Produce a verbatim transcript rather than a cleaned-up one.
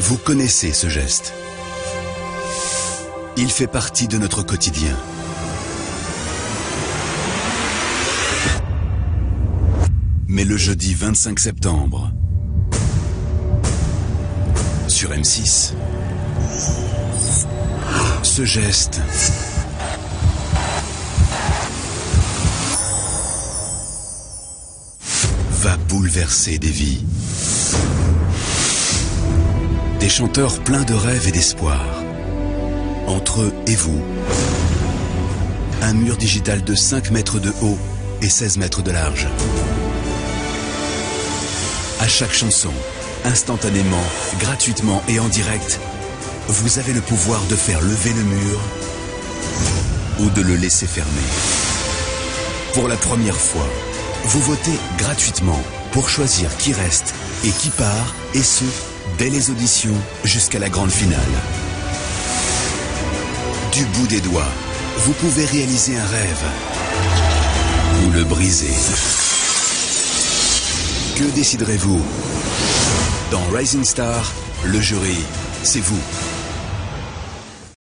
Vous connaissez ce geste. Il fait partie de notre quotidien. Mais le jeudi vingt-cinq septembre, sur M six, ce geste va bouleverser des vies. Des chanteurs pleins de rêves et d'espoir. Entre eux et vous, un mur digital de cinq mètres de haut et seize mètres de large. À chaque chanson, instantanément, gratuitement et en direct, vous avez le pouvoir de faire lever le mur ou de le laisser fermer. Pour la première fois, vous votez gratuitement pour choisir qui reste et qui part, et ce, dès les auditions jusqu'à la grande finale. Du bout des doigts, vous pouvez réaliser un rêve ou le briser. Que déciderez-vous? Dans Rising Star, le jury, c'est vous.